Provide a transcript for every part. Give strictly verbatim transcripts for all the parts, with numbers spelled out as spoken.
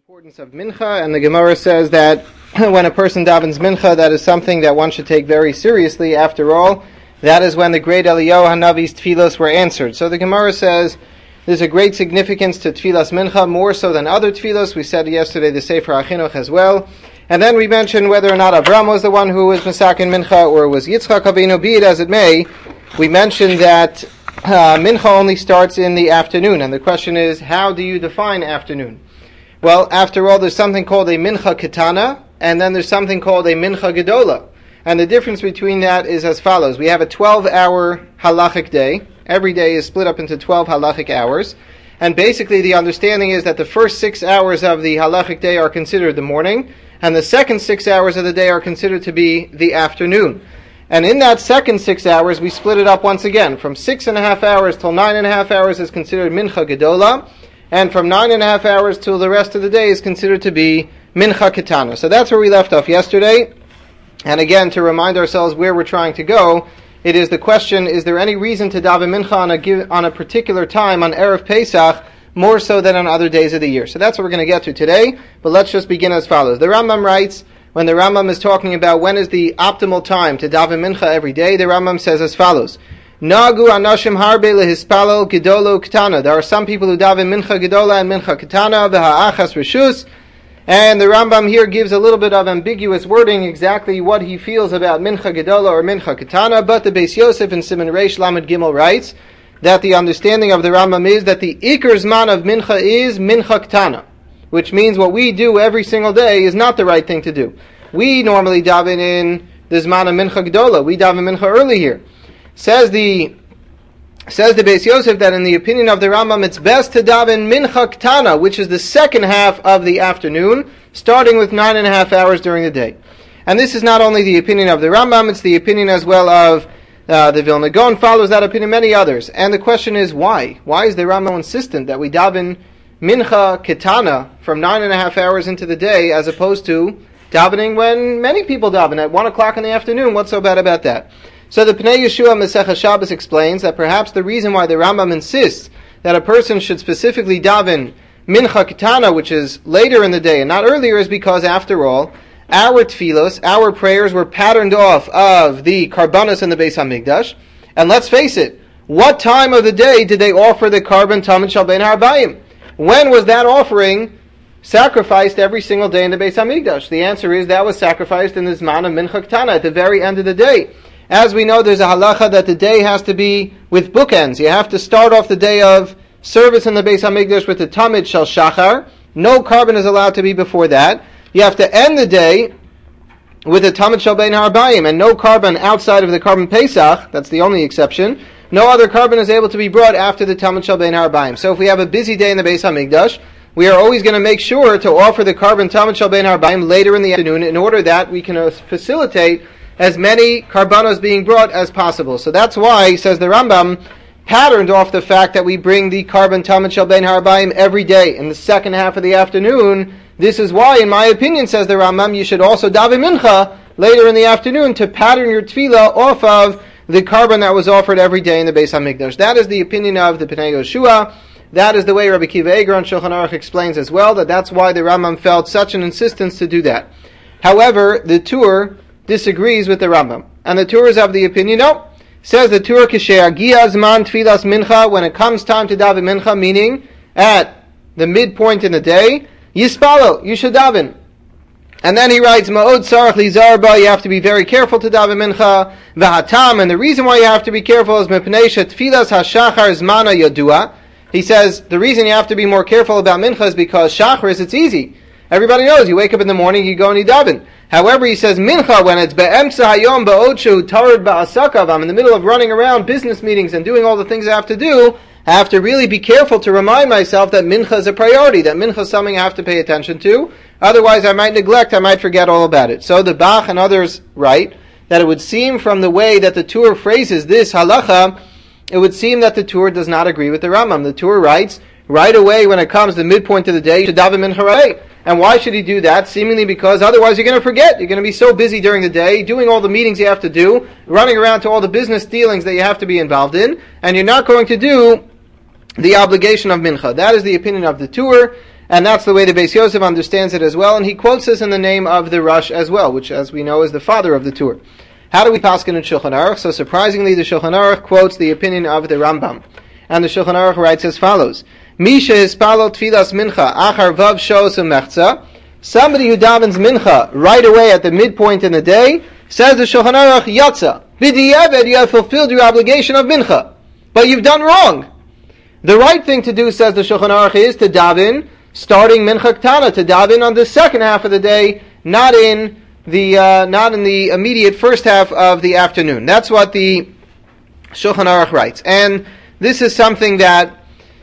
Importance of mincha, and the Gemara says that when a person davens mincha, that is something that one should take very seriously. After all, that is when the great Eliyahu Hanavi's tefillos were answered. So the Gemara says there's a great significance to tefillas mincha, more so than other tefillos. We said yesterday the Sefer HaChinuch as well. And then we mentioned whether or not Avraham was the one who was Mesakin mincha, or was Yitzchak Avinu. Be it as it may, we mentioned that uh, mincha only starts in the afternoon, and the question is, how do you define afternoon? Well, after all, there's something called a mincha ketana, and then there's something called a mincha gedola. And the difference between that is as follows. We have a twelve-hour halachic day. Every day is split up into twelve halachic hours. And basically the understanding is that the first six hours of the halachic day are considered the morning, and the second six hours of the day are considered to be the afternoon. And in that second six hours, we split it up once again. From six and a half hours till nine and a half hours is considered mincha gedola, and from nine and a half hours till the rest of the day is considered to be mincha ketana. So that's where we left off yesterday. And again, to remind ourselves where we're trying to go, it is the question, is there any reason to daven mincha on a, on a particular time, on Erev Pesach, more so than on other days of the year? So that's what we're going to get to today, but let's just begin as follows. The Rambam writes, when the Rambam is talking about when is the optimal time to daven mincha every day, the Rambam says as follows. Nagu anashim harbe lehispalo gedolo ketana. There are some people who daven mincha gedola and mincha ketana v'ha'achas reshus. And the Rambam here gives a little bit of ambiguous wording exactly what he feels about mincha gedola or mincha ketana. But the Beis Yosef in Siman Reish Lamed Gimel writes that the understanding of the Rambam is that the ikar zman of mincha is mincha ketana, which means what we do every single day is not the right thing to do. We normally daven in the zman of mincha gedola. We daven mincha early here. Says the says the Beis Yosef that in the opinion of the Rambam, it's best to daven mincha ketana, which is the second half of the afternoon, starting with nine and a half hours during the day. And this is not only the opinion of the Rambam, it's the opinion as well of uh, the Vilna Gaon follows that opinion, many others. And the question is, why? Why is the Rambam insistent that we daven mincha ketana from nine and a half hours into the day, as opposed to davening when many people daven at one o'clock in the afternoon? What's so bad about that? So the Pnei Yeshua Masechah Shabbos explains that perhaps the reason why the Rambam insists that a person should specifically daven mincha ketana, which is later in the day and not earlier, is because, after all, our tefillos, our prayers were patterned off of the karbanos in the Beis HaMikdash. And let's face it, what time of the day did they offer the karban tamid shel bein ha'arbayim? When was that offering sacrificed every single day in the Beis HaMikdash? The answer is that was sacrificed in the Zman of mincha ketana, at the very end of the day. As we know, there's a halacha that the day has to be with bookends. You have to start off the day of service in the Beis HaMikdash with the tamid shel shachar. No karban is allowed to be before that. You have to end the day with the tamid shel bein ha'arbayim, and no karban outside of the karban Pesach. That's the only exception. No other karban is able to be brought after the tamid shel bein ha'arbayim. So if we have a busy day in the Beis HaMikdash, we are always going to make sure to offer the karban tamid shel bein ha'arbayim later in the afternoon, in order that we can uh, facilitate as many karbanos being brought as possible. So that's why, says the Rambam, patterned off the fact that we bring the karban tamid shel bein ha'arbayim every day in the second half of the afternoon. This is why, in my opinion, says the Rambam, you should also daven mincha later in the afternoon to pattern your tefillah off of the karban that was offered every day in the Beis HaMikdash. That is the opinion of the Pnei Yeshua. That is the way Rabbi Kiva Eger on Shulchan Aruch explains as well, that that's why the Rambam felt such an insistence to do that. However, the Tur disagrees with the Rambam. And the Tur is of the opinion, no. Says the Tur, Kishe'agia zman tfilas mincha, when it comes time to daven mincha, meaning at the midpoint in the day, yispalo, you should daven. And then he writes, Ma'od sarach lizarba, you have to be very careful to daven mincha, v'hatam, and the reason why you have to be careful is mepnei tfilas hashachar zmana yadua. He says, the reason you have to be more careful about mincha is because shachar is, it's easy. Everybody knows, you wake up in the morning, you go and you daven. However, he says, mincha, when it's be'emsa hayom ba'odshu tarid ba'asakav, I'm in the middle of running around business meetings and doing all the things I have to do, I have to really be careful to remind myself that mincha is a priority, that mincha is something I have to pay attention to. Otherwise, I might neglect, I might forget all about it. So the Bach and others write that it would seem from the way that the Tur phrases this halacha, it would seem that the Tur does not agree with the Rambam. The Tur writes, right away when it comes to the midpoint of the day, you should daven mincha right. And why should he do that? Seemingly because otherwise you're going to forget. You're going to be so busy during the day, doing all the meetings you have to do, running around to all the business dealings that you have to be involved in, and you're not going to do the obligation of mincha. That is the opinion of the Tur. and that's the way the Beis Yosef understands it as well, and he quotes this in the name of the Rosh as well, which as we know is the father of the Tur. How do we paskin in Shulchan Aruch? So surprisingly, the Shulchan Aruch quotes the opinion of the Rambam. And the Shulchan Aruch writes as follows: Misha hispalo tfilas mincha achar vav shos umechza. Somebody who davens mincha right away at the midpoint in the day, says the Shulchan Aruch, yatsa. B'di'eved, you have fulfilled your obligation of mincha. But you've done wrong. The right thing to do, says the Shulchan Aruch, is to daven starting mincha ktana, to daven on the second half of the day, not in the uh, not in the immediate first half of the afternoon. That's what the Shulchan Aruch writes. And this is something that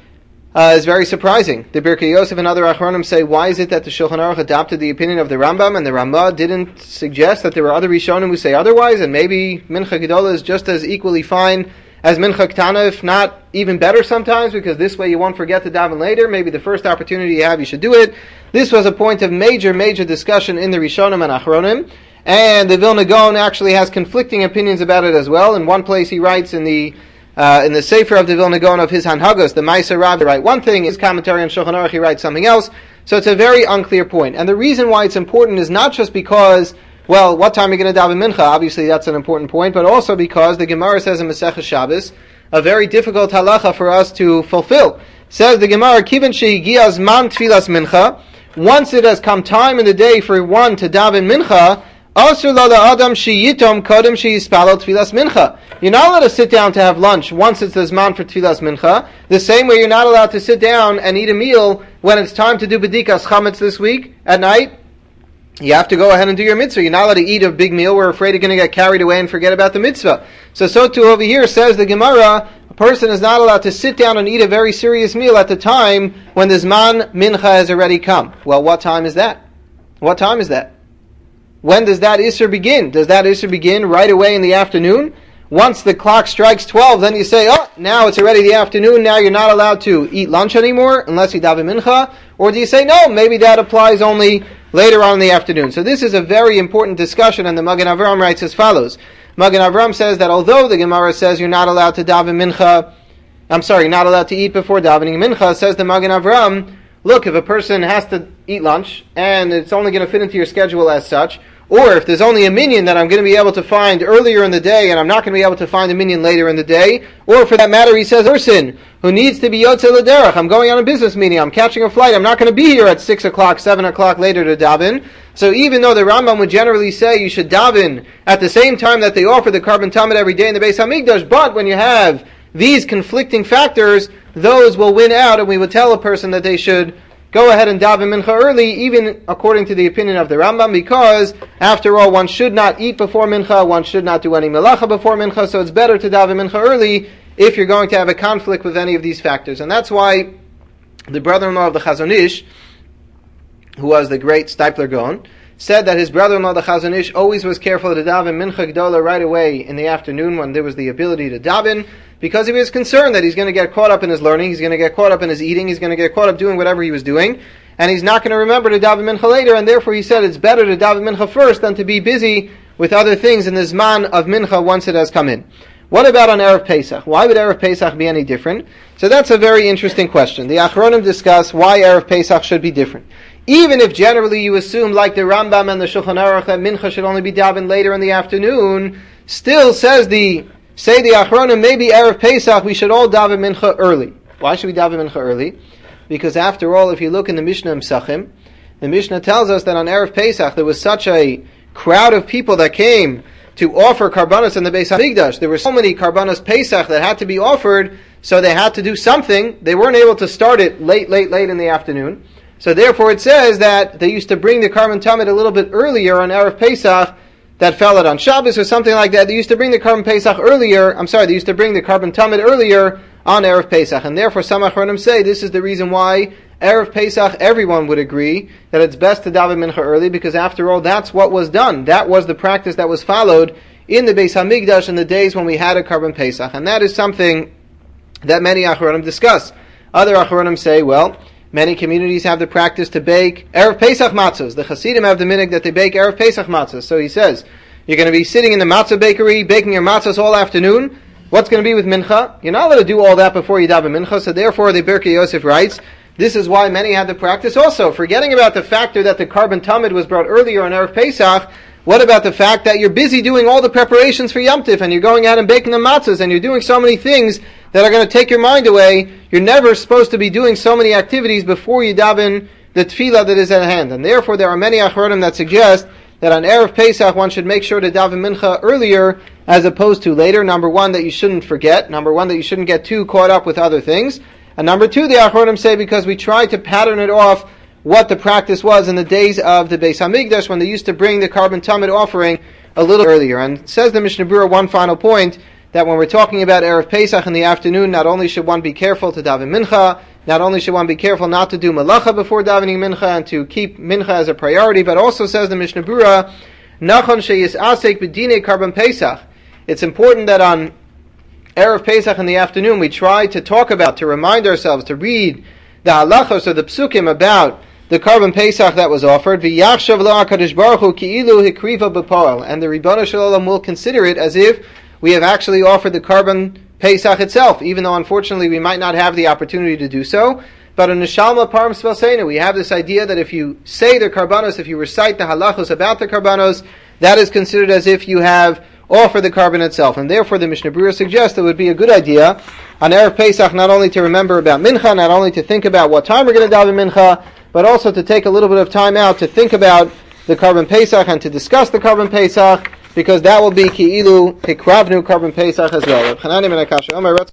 uh, is very surprising. The Birkei Yosef and other Achronim say, why is it that the Shulchan Aruch adopted the opinion of the Rambam and the Ramah didn't suggest that there were other Rishonim who say otherwise, and maybe Mincha Gedola is just as equally fine as Mincha Ktana, if not even better sometimes, because this way you won't forget to daven later. Maybe the first opportunity you have, you should do it. This was a point of major, major discussion in the Rishonim and Achronim, and the Vilna Gaon actually has conflicting opinions about it as well. In one place he writes in the uh, in the Sefer of the Vilna Gaon of his Hanhagos, the Ma'aser Rav, he writes one thing, his commentary on Shulchan Aruch he writes something else, so it's a very unclear point. And the reason why it's important is not just because, well, what time are you going to daven mincha? Obviously, that's an important point, but also because the Gemara says in Masechah Shabbos, a very difficult halacha for us to fulfill. Says the Gemara, Kivan shehigia zman tfilas mincha, once it has come time in the day for one to daven mincha, asur lo la'adam sheyitom kodem sheyispalo tfilas mincha. You're not allowed to sit down to have lunch once it's the zman for tfilas mincha, the same way you're not allowed to sit down and eat a meal when it's time to do bedikas chametz this week at night. You have to go ahead and do your mitzvah. You're not allowed to eat a big meal. We're afraid you're going to get carried away and forget about the mitzvah. So, so too over here says the Gemara, a person is not allowed to sit down and eat a very serious meal at the time when the Zman Mincha has already come. Well, what time is that? What time is that? When does that Isser begin? Does that Isser begin right away in the afternoon? Once the clock strikes twelve, then you say, oh, now it's already the afternoon, now you're not allowed to eat lunch anymore unless you daven mincha? Or do you say, no, maybe that applies only later on in the afternoon? So this is a very important discussion, and the Magen Avraham writes as follows. Magen Avraham says that although the Gemara says you're not allowed to daven mincha, I'm sorry, not allowed to eat before davening mincha, says the Magen Avraham, look, if a person has to eat lunch, and it's only going to fit into your schedule as such, or if there's only a minyan that I'm going to be able to find earlier in the day, and I'm not going to be able to find a minyan later in the day, or for that matter, he says, person who needs to be yotze l'derech, I'm going on a business meeting, I'm catching a flight, I'm not going to be here at six o'clock, seven o'clock later to daven. So even though the Rambam would generally say you should daven at the same time that they offer the Karban Tamid every day in the Beis HaMikdash, but when you have these conflicting factors, those will win out, and we would tell a person that they should go ahead and daven mincha early, even according to the opinion of the Rambam, because, after all, one should not eat before mincha, one should not do any melacha before mincha, so it's better to daven mincha early if you're going to have a conflict with any of these factors. And that's why the brother-in-law of the Chazon Ish, who was the great Steipler Gaon, said that his brother-in-law, the Chazon Ish, always was careful to daven mincha gedola right away in the afternoon when there was the ability to daven, because he was concerned that he's going to get caught up in his learning, he's going to get caught up in his eating, he's going to get caught up doing whatever he was doing, and he's not going to remember to daven mincha later, and therefore he said it's better to daven mincha first than to be busy with other things in the zman of mincha once it has come in. What about on Erev Pesach? Why would Erev Pesach be any different? So that's a very interesting question. The Achronim discuss why Erev Pesach should be different. Even if generally you assume, like the Rambam and the Shulchan Aruch, that mincha should only be davened later in the afternoon, still says the say the Achronim, maybe Erev Pesach we should all daven mincha early. Why should we daven mincha early? Because after all, if you look in the Mishnah Pesachim, the Mishnah tells us that on Erev Pesach there was such a crowd of people that came to offer karbanos in the Beis HaMikdash. There were so many karbanos Pesach that had to be offered, so they had to do something. They weren't able to start it late, late, late in the afternoon. So therefore it says that they used to bring the Karban Tamid a little bit earlier on Erev Pesach, that fell out on Shabbos or something like that. They used to bring the Karban Pesach earlier, I'm sorry, they used to bring the Karban Tamid earlier on Erev Pesach. And therefore some Achronim say this is the reason why Erev Pesach everyone would agree that it's best to daven mincha early, because after all that's what was done. That was the practice that was followed in the Beis HaMikdash in the days when we had a Karban Pesach. And that is something that many Achronim discuss. Other Achronim say, well, many communities have the practice to bake Erev Pesach matzahs. The Hasidim have the minhag that they bake Erev Pesach matzahs. So he says, you're going to be sitting in the matzah bakery, baking your matzahs all afternoon. What's going to be with mincha? You're not allowed to do all that before you daven mincha. So therefore, the Birkei Yosef writes This is why many had the practice also. Forgetting about the factor that the carbon tamid was brought earlier on Erev Pesach, what about the fact that you're busy doing all the preparations for Yom Tif, and you're going out and baking the matzahs, and you're doing so many things that are going to take your mind away? You're never supposed to be doing so many activities before you daven the tefillah that is at hand. And therefore there are many achronim that suggest that on Erev Pesach one should make sure to daven mincha earlier as opposed to later. Number one, that you shouldn't forget. Number one, that you shouldn't get too caught up with other things. And number two, the achronim say because we try to pattern it off what the practice was in the days of the Beis Hamikdash when they used to bring the carbon tamid offering a little earlier. And says the Mishnah Berurah, one final point, that when we're talking about Erev Pesach in the afternoon, not only should one be careful to daven mincha, not only should one be careful not to do malacha before davening mincha and to keep mincha as a priority, but also says the Mishnah Berurah, nachon sheyisasek b'dinei carbon Pesach. It's important that on Erev Pesach in the afternoon we try to talk about, to remind ourselves, to read the halachos or the psukim about the carbon Pesach that was offered, v'yachshav lo HaKadosh Baruch Hu ki'ilu hikriva b'poel, and the Ribono Shel Olam will consider it as if we have actually offered the carbon Pesach itself, even though unfortunately we might not have the opportunity to do so. But in Neshalma Param Svelseinu, we have this idea that if you say the karbanos, if you recite the halachos about the karbanos, that is considered as if you have offered the carbon itself. And therefore the Mishnah Berurah suggests it would be a good idea on Erev Pesach not only to remember about mincha, not only to think about what time we're going to daven mincha, but also to take a little bit of time out to think about the carbon Pesach and to discuss the carbon Pesach, because that will be ki'ilu hikravnu carbon Pesach as well.